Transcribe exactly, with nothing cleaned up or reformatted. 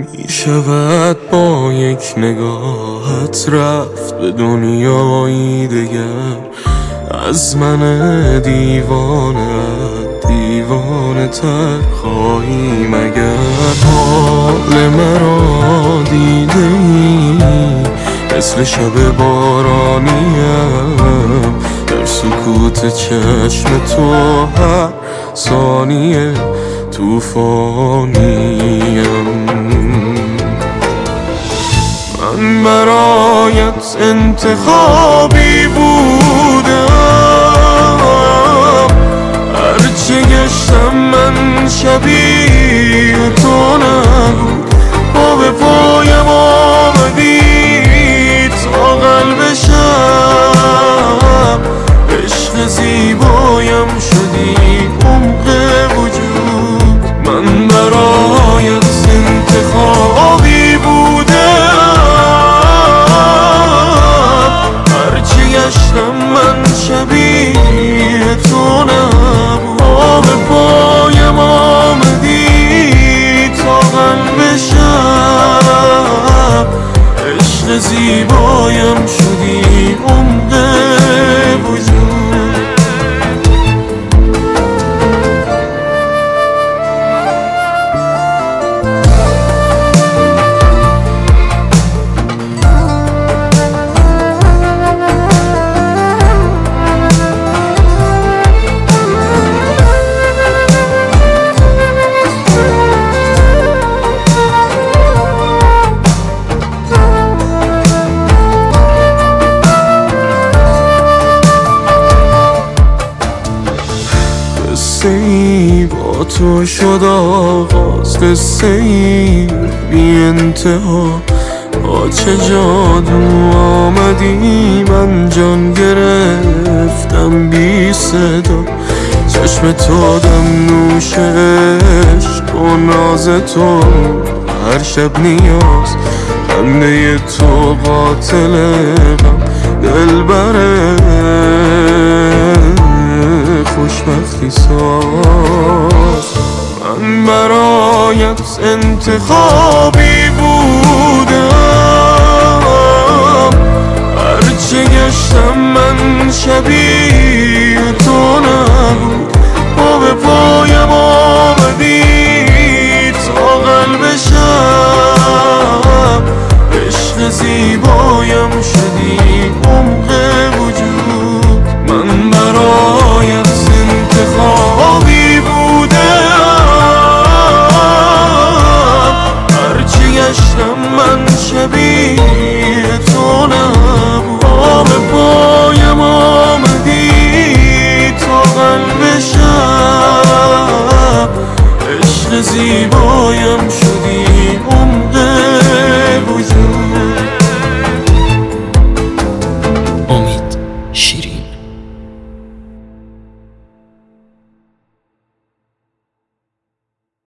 می شود با یک نگاهت رفت به دنیایی دگر. از من دیوانت دیوانه تر خواهی مگر؟ حال مرا دیده ای مثل شب بارانیم، در سکوت چشم تو هر ثانیه توفانیم. من برایت انتخابی بودم، هرچه گشتم من شبیه تو نبود. با به پایم آمدی تا قلب شب، عشق زیبایم شدی عمق وجود. من برایت انتخابی بودم، هرچی گشتم من شبیه تو نبود. با به پایم آمدی تا قلب شب، عشق زیبایم شدی عمق وجود. قصه ای با تو شد آغاز، قصه ای بی انتها. با چه جادو آمدی من جان گرفتم بی صدا. چشم تو دم نوش عشق و ناز تو هر شب نیاز. خنده تو قاتل غم دلبره خوشبختی ساز. من برایت انتخابی بودم، هرچه گشتم من شبیه تو نبود. با به پایم آمدی تا قلب شب، عشق زیبایم شدی عمق وجود. من برایت انتخابی بودم، هرچی گشتم من شبیه تو نبود. با به پایم آمدی تا قلب شب، عشق زیبایم شدی عمق وجود.